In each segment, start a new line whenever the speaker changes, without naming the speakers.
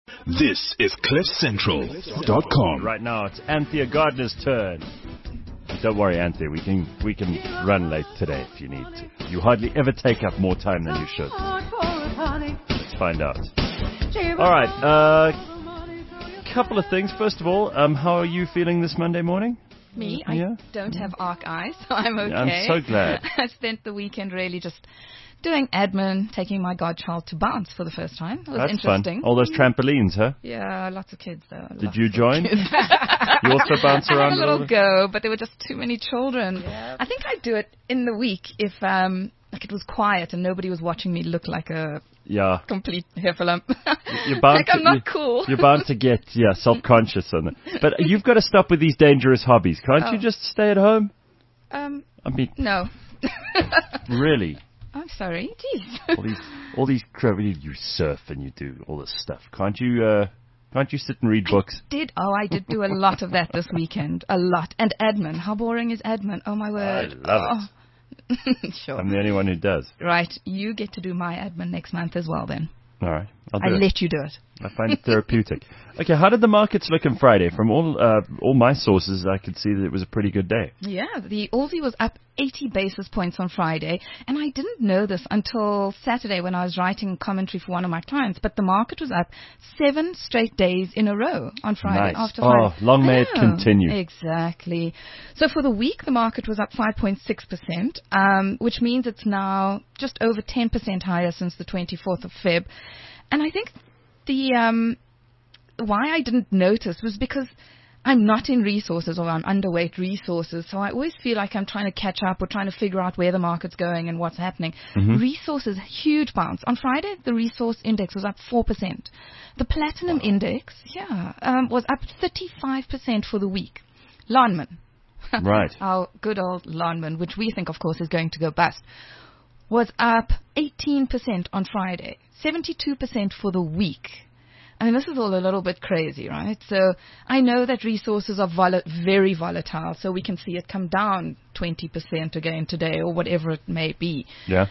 This is CliffCentral.com.
Right now, it's Anthea Gardner's turn. Don't worry, Anthea. We can run late today if you need to. You hardly ever take up more time than you should. Let's find out. All right. Couple of things. First of all, how are you feeling this Monday morning?
Me? I don't have arc eyes, so I'm okay.
I'm so glad.
I spent the weekend really just doing admin, taking my godchild to bounce for the first time. It was
That's
interesting.
fun. All those trampolines, huh?
Yeah, lots of kids though.
Did you join? You also bounce around
I had a little go, but there were just too many children. Yep. I think I'd do it in the week if it was quiet and nobody was watching me look like a complete heffalump.
You're bound
I'm not cool.
You're bound to get self-conscious on it. But you've got to stop with these dangerous hobbies. Can't you just stay at home?
I mean, no.
Really?
I'm sorry. Jeez.
all these you surf and you do all this stuff. Can't you sit and read books?
I did do a lot of that this weekend. A lot. And admin. How boring is admin? Oh, my word.
I love it.
Sure.
I'm the only one who does.
Right. You get to do my admin next month as well then.
All right.
I'll let you do it.
I find it therapeutic. Okay, how did the markets look on Friday? From all my sources, I could see that it was a pretty good day.
Yeah, the Aussie was up 80 basis points on Friday, and I didn't know this until Saturday when I was writing commentary for one of my clients, but the market was up 7 straight days in a row on Friday.
Nice.
After Friday.
Long may it continue.
Exactly. So for the week, the market was up 5.6%, which means it's now just over 10% higher since the 24th of Feb. And I think the why I didn't notice was because I'm not in resources or I'm underweight resources, so I always feel like I'm trying to catch up or trying to figure out where the market's going and what's happening. Mm-hmm. Resources, huge bounce. On Friday, the resource index was up 4%. The platinum index, was up 35% for the week. Lonmin.
Right.
Our good old Lonmin, which we think, of course, is going to go bust, was up 18% on Friday, 72% for the week. I mean, this is all a little bit crazy, right? So I know that resources are very volatile, so we can see it come down 20% again today or whatever it may be.
Yeah.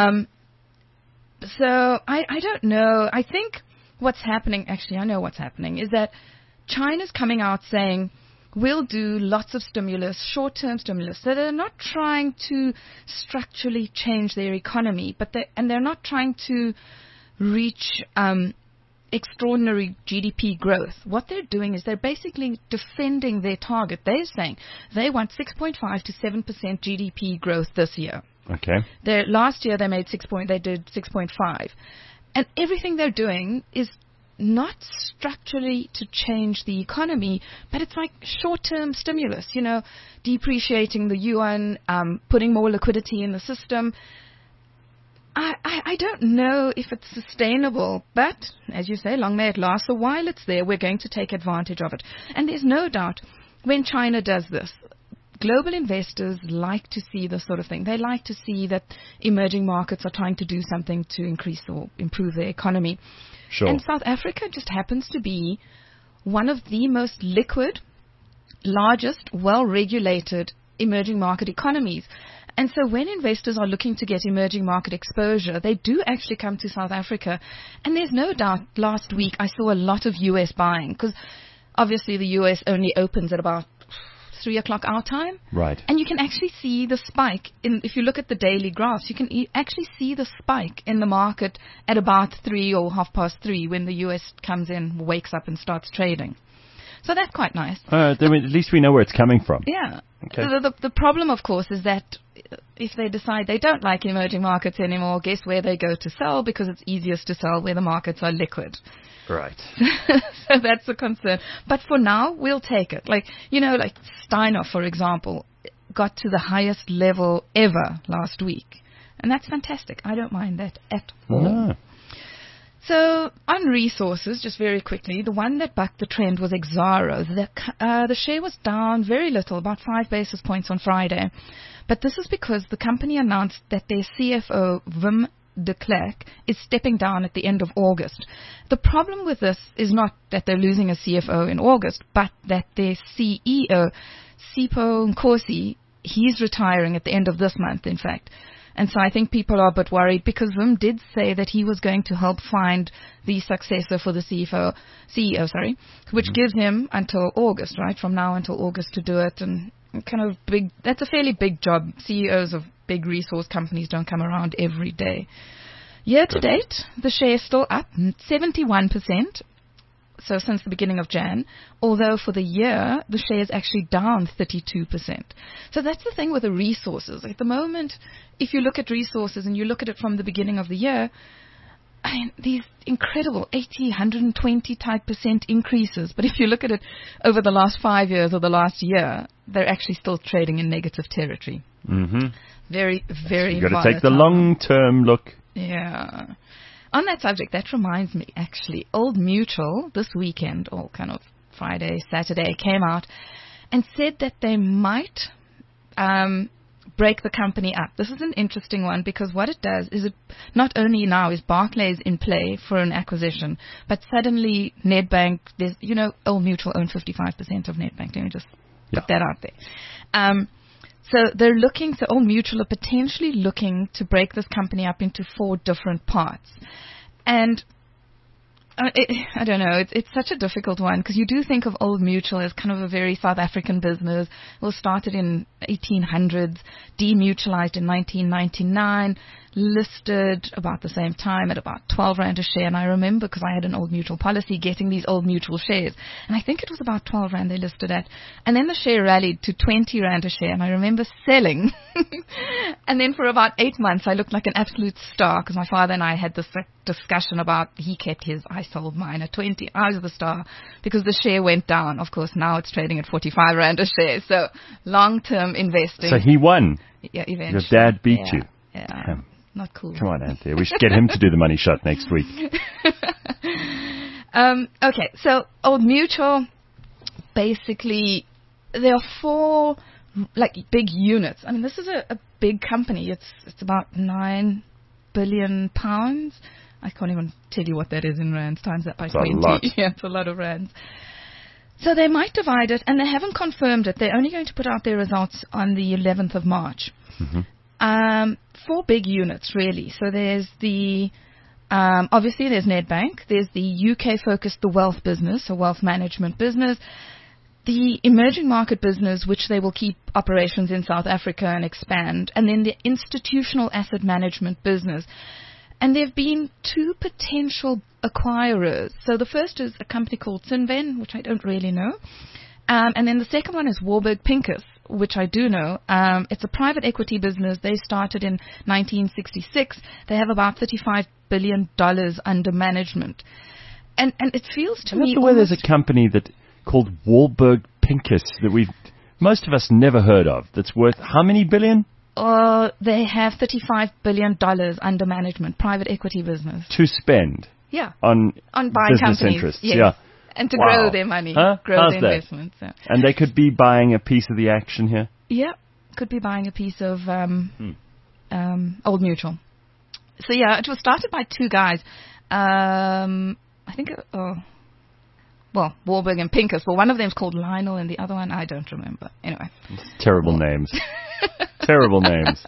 So I don't know. I think what's happening, actually, I know what's happening, is that China's coming out saying, we'll do lots of stimulus, short-term stimulus. So they're not trying to structurally change their economy, but they're not trying to reach extraordinary GDP growth. What they're doing is they're basically defending their target. They're saying they want 6.5 to 7% GDP growth this year.
Okay.
Last year they did 6.5, and everything they're doing is not structurally to change the economy, but it's like short-term stimulus, depreciating the yuan, putting more liquidity in the system. I don't know if it's sustainable, but as you say, long may it last. So while it's there, we're going to take advantage of it. And there's no doubt when China does this, global investors like to see this sort of thing. They like to see that emerging markets are trying to do something to increase or improve their economy.
Sure.
And South Africa just happens to be one of the most liquid, largest, well-regulated emerging market economies. And so when investors are looking to get emerging market exposure, they do actually come to South Africa. And there's no doubt last week I saw a lot of U.S. buying because obviously the U.S. only opens at about 3 o'clock our time.
Right.
And you can actually see the spike if you look at the daily graphs, you can actually see the spike in the market at about 3 or 3:30 when the U.S. comes in, wakes up and starts trading. So that's quite nice.
At least we know where it's coming from.
Yeah.
Okay.
The problem, of course, is that if they decide they don't like emerging markets anymore, guess where they go to sell? Because it's easiest to sell where the markets are liquid.
Right.
So that's a concern. But for now, we'll take it. Like Steiner, for example, got to the highest level ever last week. And that's fantastic. I don't mind that at all.
No.
So on resources, just very quickly, the one that bucked the trend was Exxaro. The share was down very little, about 5 basis points on Friday. But this is because the company announced that their CFO, Wim de Klerk, is stepping down at the end of August. The problem with this is not that they're losing a CFO in August, but that their CEO, Sipho Nkosi, he's retiring at the end of this month, in fact. And so I think people are a bit worried because Wim did say that he was going to help find the successor for the CEO, which gives him until August, right? From now until August to do it. And kind of big, that's a fairly big job. CEOs of big resource companies don't come around every day. Year to date, the share is still up 71%. So since the beginning of Jan, although for the year, the share is actually down 32%. So that's the thing with the resources. At the moment, if you look at resources and you look at it from the beginning of the year, I mean, these incredible 80, 120 type % increases. But if you look at it over the last 5 years or the last year, they're actually still trading in negative territory.
Mm-hmm.
Very, very
You've got to take the long-term look.
Yeah. On that subject, that reminds me, actually, Old Mutual this weekend, or kind of Friday, Saturday, came out and said that they might break the company up. This is an interesting one because what it does is it not only now is Barclays in play for an acquisition, but suddenly Nedbank, Old Mutual own 55% of Nedbank. Let me just put that out there. So Old Mutual are potentially looking to break this company up into 4 different parts. And I don't know, it's such a difficult one because you do think of Old Mutual as kind of a very South African business. It was started in 1800s, demutualized in 1999, listed about the same time at about 12 Rand a share. And I remember, because I had an Old Mutual policy, getting these Old Mutual shares. And I think it was about 12 Rand they listed at. And then the share rallied to 20 Rand a share. And I remember selling. And then for about 8 months, I looked like an absolute star because my father and I had this discussion about he kept his, I sold mine at 20. I was the star because the share went down. Of course, now it's trading at 45 Rand a share. So long-term investing.
So he won.
Yeah, eventually.
Your dad beat you.
Yeah. Not cool.
Come on, Anthea. We should get him to do the money shot next week.
Okay, so Old Mutual, basically, there are 4 big units. I mean, this is a big company. It's about 9 billion pounds. I can't even tell you what that is in rands. Times that by 20.
A lot.
Yeah, it's a lot of rands. So they might divide it, and they haven't confirmed it. They're only going to put out their results on the 11th of March.
Mm-hmm.
4 big units, really. So there's obviously there's Nedbank. There's the UK-focused, the wealth business, a wealth management business. The emerging market business, which they will keep operations in South Africa and expand. And then the institutional asset management business. And there have been 2 potential acquirers. So the first is a company called Cinven, which I don't really know. And then the second one is Warburg Pincus, which I do know. It's a private equity business. They started in 1966. They have about $35 billion under management. And it feels to me...
There's a company called Warburg Pincus that most of us never heard of, that's worth how many billion?
They have $35 billion under management, private equity business.
To spend?
Yeah.
On
buying
business
companies.
interests?
Yes.
Yeah.
And to grow their money, grow
How's
their
that?
investments. Yeah.
And they could be buying a piece of the action here?
Yeah, could be buying a piece of Old Mutual. So yeah, it was started by 2 guys. I think, Warburg and Pincus. Well, one of them's called Lionel and the other one, I don't remember. Anyway.
Terrible names. Terrible names.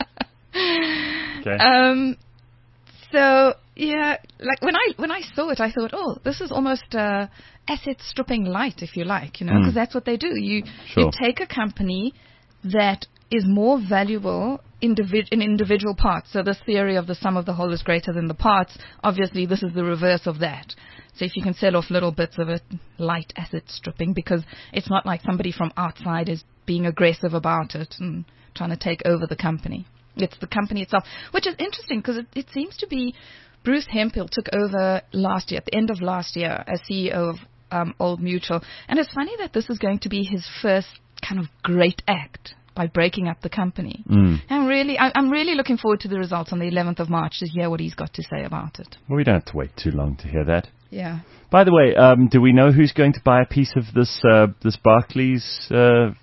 Okay.
So yeah, like when I saw it, I thought, oh, this is almost asset stripping light, if you like, because that's what they do. You take a company that is more valuable in individual parts. So this theory of the sum of the whole is greater than the parts, obviously this is the reverse of that. So if you can sell off little bits of it, light asset stripping, because it's not like somebody from outside is being aggressive about it and trying to take over the company. It's the company itself, which is interesting because it seems to be Bruce Hemphill took over last year, at the end of last year, as CEO of Old Mutual. And it's funny that this is going to be his first kind of great act by breaking up the company. I'm really looking forward to the results on the 11th of March to hear what he's got to say about it.
Well, we don't have to wait too long to hear that.
Yeah.
By the way, do we know who's going to buy a piece of this Barclays?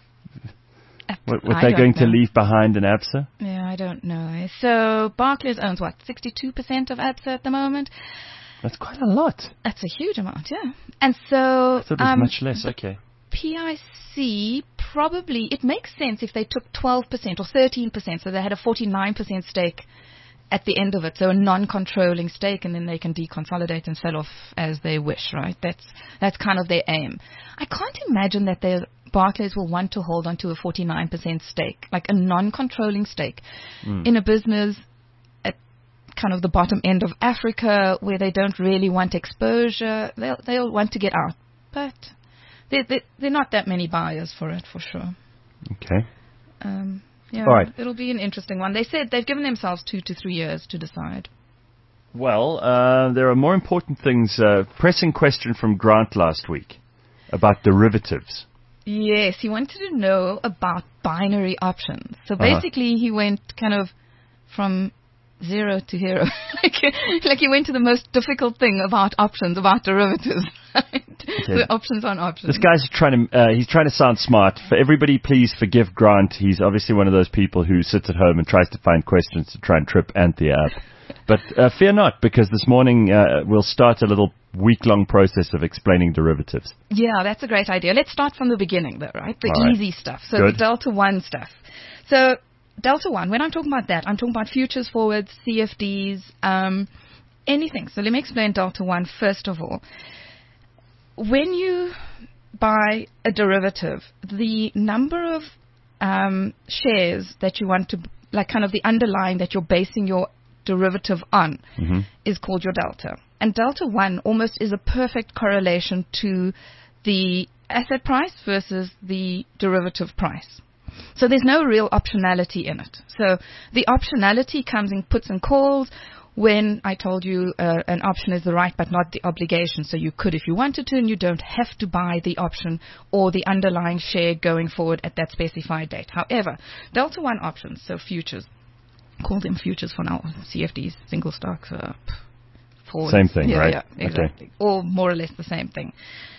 What they're going to leave behind in Absa?
Yeah, I don't know. So Barclays owns 62% of Absa at the moment.
That's quite a lot.
That's a huge amount, yeah. And so
I thought it was much less. Okay.
PIC probably, it makes sense if they took 12% or 13%, so they had a 49% stake at the end of it, so a non-controlling stake, and then they can deconsolidate and sell off as they wish, right? That's kind of their aim. I can't imagine that Barclays will want to hold onto a 49% stake, like a non-controlling stake, in a business at kind of the bottom end of Africa where they don't really want exposure. They'll want to get out, but they're not that many buyers for it, for sure.
Okay.
Yeah,
all right.
It'll be an interesting one. They said they've given themselves 2 to 3 years to decide.
Well, there are more important things. Pressing question from Grant last week about derivatives.
Yes, he wanted to know about binary options. So basically, he went kind of from 0 to hero. like he went to the most difficult thing about options, about derivatives. Right? Okay. The options on options.
This guy's trying to sound smart. For everybody, please forgive Grant. He's obviously one of those people who sits at home and tries to find questions to try and trip Anthea up. But fear not, because this morning we'll start a little week-long process of explaining derivatives.
Yeah, that's a great idea. Let's start from the beginning, though, right? The
all
easy stuff. So
good.
The Delta One stuff. So Delta One, when I'm talking about that, I'm talking about futures, forwards, CFDs, anything. So let me explain Delta One first of all. When you buy a derivative, the number of shares that you want to, like kind of the underlying that you're basing your derivative on, is called your delta. And Delta One almost is a perfect correlation to the asset price versus the derivative price. So there's no real optionality in it. So the optionality comes in puts and calls. When I told you an option is the right but not the obligation, so you could if you wanted to, and you don't have to buy the option or the underlying share going forward at that specified date. However, Delta One options, so futures, call them futures for now, CFDs, single stocks, forwards.
Same thing, right?
Yeah, exactly. Okay. Or more or less the same thing.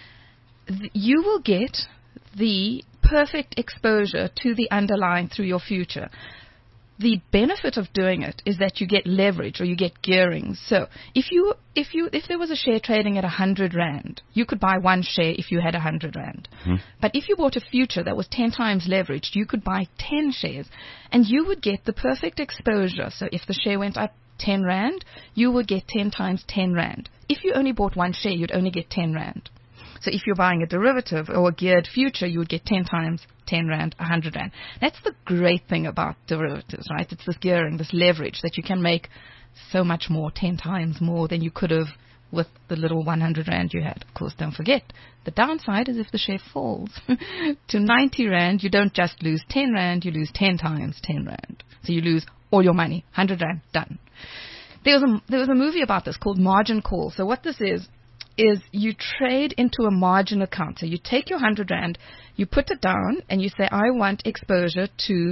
You will get the perfect exposure to the underlying through your future. The benefit of doing it is that you get leverage or you get gearing. So if there was a share trading at 100 Rand, you could buy one share if you had 100 Rand. But if you bought a future that was 10 times leveraged, you could buy 10 shares and you would get the perfect exposure. So if the share went up 10 Rand, you would get 10 times 10 Rand. If you only bought one share, you'd only get 10 Rand. So if you're buying a derivative or a geared future, you would get 10 times 10 Rand, 100 Rand. That's the great thing about derivatives, right? It's this gearing, this leverage that you can make so much more, 10 times more than you could have with the little 100 Rand you had. Of course, don't forget, the downside is if the share falls to 90 Rand, you don't just lose 10 Rand, you lose 10 times 10 Rand. So you lose all your money, 100 Rand, done. There was a movie about this called Margin Call. So what this is you trade into a margin account. So you take your 100 Rand, you put it down, and you say, I want exposure to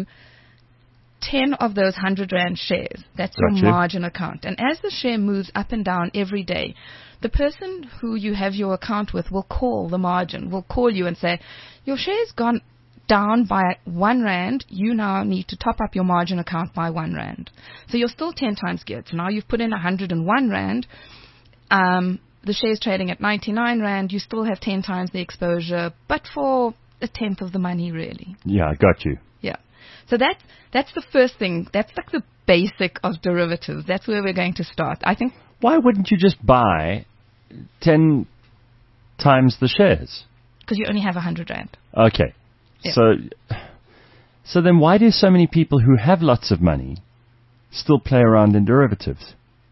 10 of those 100 Rand shares. That's your margin account. And as the share moves up and down every day, the person who you have your account with will call the margin, will call you and say, your share's gone down by 1 Rand, you now need to top up your margin account by 1 Rand. So you're still 10 times geared. So now you've put in 101 Rand. The share's trading at 99 Rand, you still have 10 times the exposure, but for a tenth of the money, really.
Yeah, I got you.
Yeah. So that's the first thing. That's like the basic of derivatives. That's where we're going to start. I think.
Why wouldn't you just buy 10 times the shares?
Because you only have 100 Rand.
Okay.
Yeah.
So then why do so many people who have lots of money still play around in derivatives?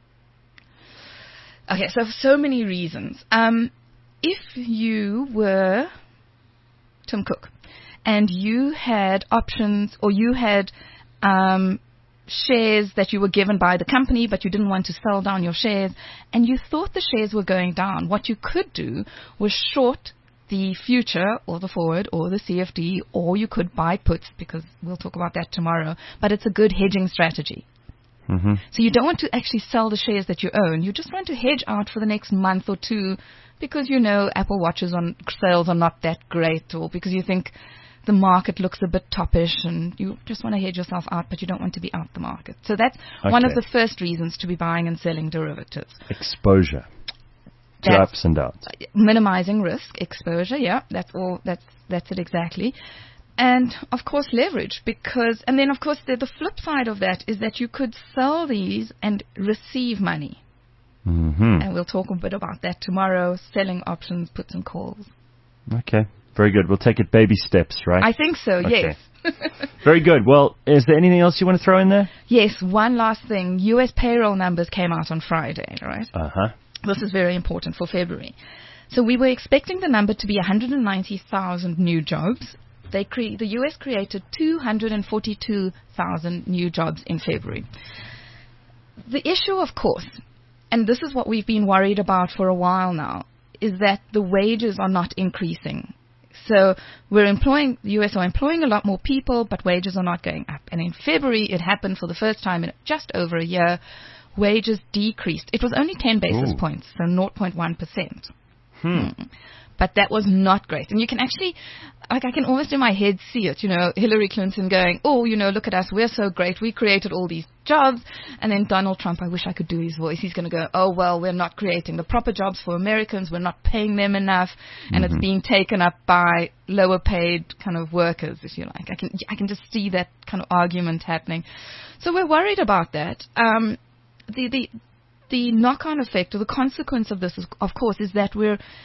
Okay, so many reasons. If you were Tim Cook and you had options or you had shares that you were given by the company, but you didn't want to sell down your shares, and you thought the shares were going down, what you could do was short the future or the forward or the CFD, or you could buy puts, because we'll talk about that tomorrow, but it's a good hedging strategy. So you don't want to actually sell the shares that you own. You just want to hedge out for the next month or two because you know Apple Watches on sales are not that great, or because you think the market looks a bit toppish and you just want to hedge yourself out, but you don't want to be out the market. So that's one of the first reasons to be buying and selling derivatives.
Exposure to ups and downs.
Minimizing risk, exposure, yeah, that's all. That's it exactly. And, of course, leverage, and then, of course, the flip side of that is that you could sell these and receive money.
Mm-hmm.
And we'll talk a bit about that tomorrow, selling options, puts and calls.
Okay, very good. We'll take it baby steps, right?
I think so,
Okay.
yes.
Very good. Well, is there anything else you want to throw in there?
Yes, one last thing. U.S. payroll numbers came out on Friday, right?
Uh-huh.
This is very important for February. So we were expecting the number to be 190,000 new jobs. The U.S. created 242,000 new jobs in February. The issue, of course, and this is what we've been worried about for a while now, is that the wages are not increasing. So the U.S. are employing a lot more people, but wages are not going up. And in February, it happened for the first time in just over a year. Wages decreased. It was only 10 basis points, so 0.1%. But that was not great. And you can actually, I can almost in my head see it, Hillary Clinton going, look at us, we're so great, we created all these jobs. And then Donald Trump, I wish I could do his voice, he's going to go, oh, well, we're not creating the proper jobs for Americans, we're not paying them enough, and it's being taken up by lower paid kind of workers, if you like. I can just see that kind of argument happening. So we're worried about that. The knock-on effect or the consequence of this, of course, is that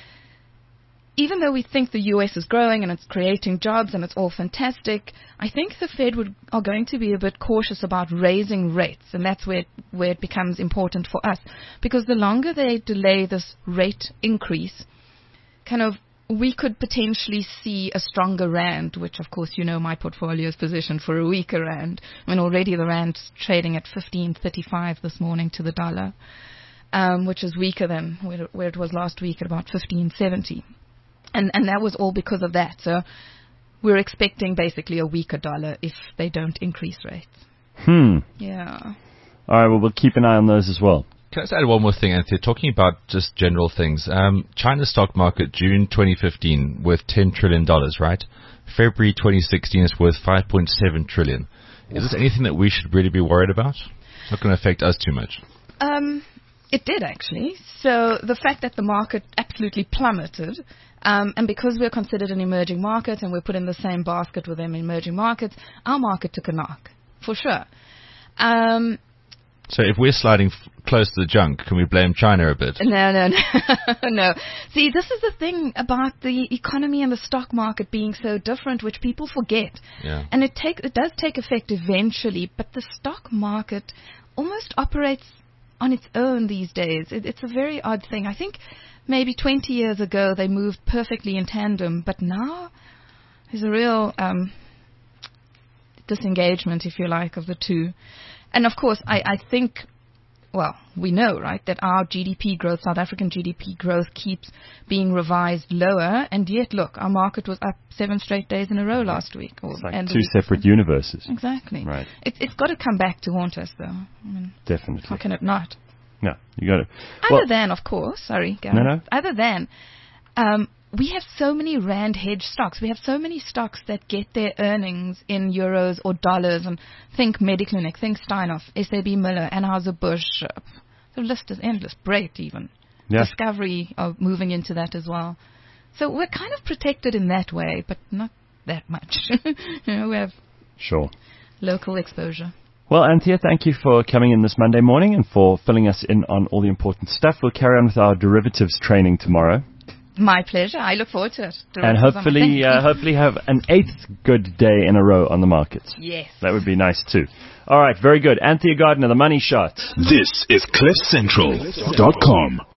even though we think the U.S. is growing and it's creating jobs and it's all fantastic, I think the Fed are going to be a bit cautious about raising rates, and that's where it becomes important for us. Because the longer they delay this rate increase, we could potentially see a stronger rand, which, of course, my portfolio is positioned for a weaker rand. I mean, already the rand's trading at 15.35 this morning to the dollar, which is weaker than where it was last week at about 15.70. And that was all because of that. So we're expecting basically a weaker dollar if they don't increase rates. Yeah.
All right, well, we'll keep an eye on those as well.
Can I just add one more thing, Anthony? Talking about just general things. China's stock market, June 2015, worth $10 trillion, right? February 2016 is worth $5.7 trillion. Is this anything that we should really be worried about? It's not going to affect us too much.
It did, actually. So the fact that the market absolutely plummeted, and because we're considered an emerging market and we're put in the same basket with them emerging markets, our market took a knock, for sure.
So if we're sliding close to the junk, can we blame China a bit?
No. No. See, this is the thing about the economy and the stock market being so different, which people forget.
Yeah.
And it does take effect eventually, but the stock market almost operates on its own these days. It's a very odd thing. I think maybe 20 years ago they moved perfectly in tandem, but now there's a real disengagement, if you like, of the two. And of course, I think, well, we know, right, that our GDP growth, South African GDP growth, keeps being revised lower, and yet, look, our market was up 7 straight days in a row last week.
It's like two separate universes.
Exactly.
Right.
It's got to come back to haunt us, though. I mean,
definitely.
How can it not?
No, you got to.
Other than, of course, sorry, Gareth.
No.
Other than, we have so many rand hedge stocks. We have so many stocks that get their earnings in euros or dollars. And think Mediclinic, think Steinhoff, SAB Miller, Anheuser-Busch. The list is endless. Brait even.
Yeah.
Discovery are moving into that as well. So we're kind of protected in that way, but not that much. We have local exposure.
Well, Anthea, thank you for coming in this Monday morning and for filling us in on all the important stuff. We'll carry on with our derivatives training tomorrow.
My pleasure. I look forward to it.
And hopefully have an 8th good day in a row on the markets.
Yes.
That would be nice too. All right, very good. Anthea Gardner, The Money Shot.
This is CliffCentral.com.